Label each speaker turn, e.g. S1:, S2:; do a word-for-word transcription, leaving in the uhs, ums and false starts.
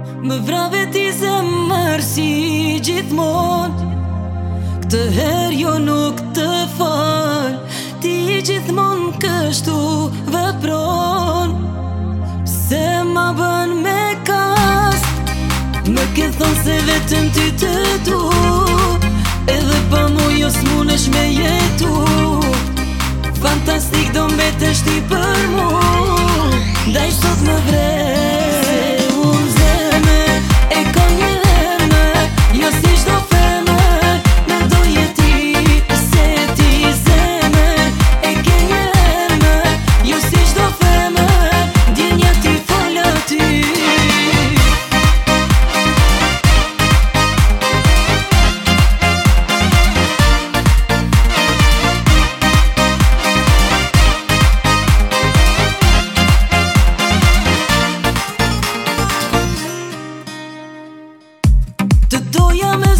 S1: Më vrave ti zemër si gjithmon, këtë her jo nuk të fal. Ti gjithmon kështu vepron, se ma bën me kas. Më ke thonë se vetëm ty të du, edhe pa mu jo s'munesh me jetu. Fantastik do mbetesh ti për mu, ndaj sot më vre. Se unë zemër e ka një emër, jo si shdo femër, me doje ti. Se ti zemër e ke një emër, jo si shdo femër, djenja ti fola ty. Të doja me